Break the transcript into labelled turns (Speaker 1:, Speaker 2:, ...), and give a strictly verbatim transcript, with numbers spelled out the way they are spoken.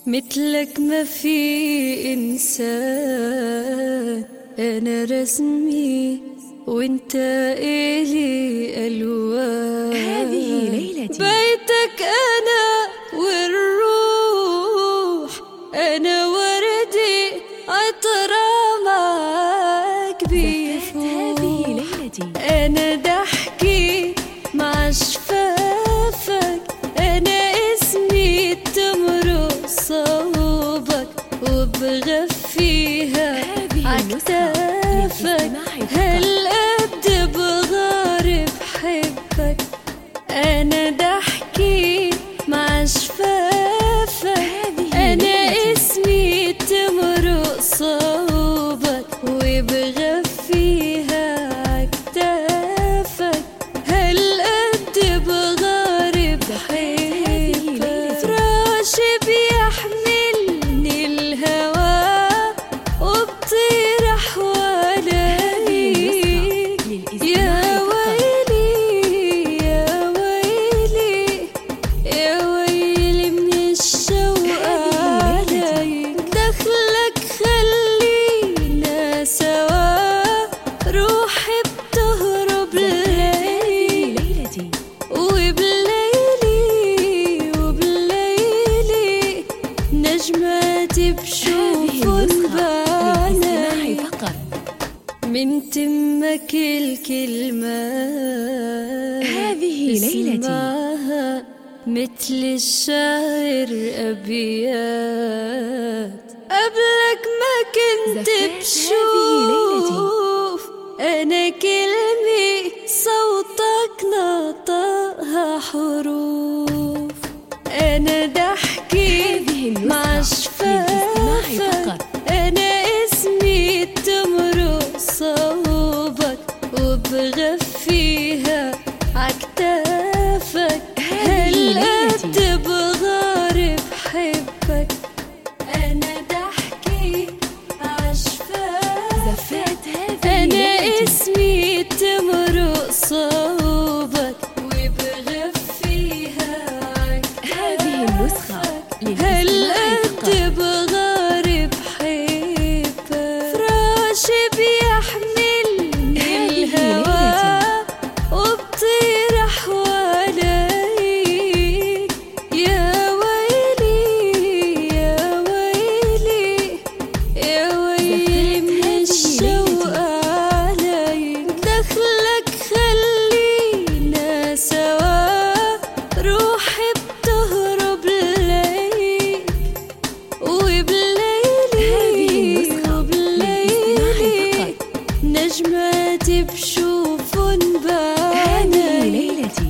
Speaker 1: مثلك ما في إنسان، أنا رسمي وانت إلي ألوان.
Speaker 2: هذه ليلتي،
Speaker 1: بيتك أنا والروح، أنا وردي عطرة معاك بيفوح.
Speaker 2: هذه ليلتي،
Speaker 1: أنا ضحكي مع شفافك، أنا اسمي تمرق صوبك وبغفيها عكتافك. هالقد بغار بحبك، أنا ضحكي مع شفافك، أنا اسمي تمرق صوبك وبغفيها عكتافك. هالقد بغار بحبك، فراشي بيحملني الهوى وبطير حواليك. يا ويلي يا ويلي يا ويلي من الشوق عليك. دخلك خلينا سوا، روحي بتهرب ليلي وبليلي وبليلي نجماتي بشوفن بعيني. من تمك الكلمات
Speaker 2: هذه ليلتي،
Speaker 1: اسمعها مثل الشاعر أبيات. قبلك ما كنت بشوف أنا كلمي صوتك نطقها حروف. أنا ضحكي مع شفافك، أنا اسمي تمرق صوبك وبغفيها عكتافك. هالقد بغار بحبك، أنا ضحكي مع شفافك، أنا اسمي تمرق صوبك وبغفيها عكتافك.
Speaker 2: هذه النسخة
Speaker 1: هالقد بغار بحبك، فراشي بيحملني الهوى وبطير حواليك. يا ويلي يا ويلي يا ويلي من الشوق عليك. دخلك خلينا سوا، روحي بتهرب ليك وبليلي وبليلي نجماتي بشوفن بعيني.
Speaker 2: هذه ليلتي.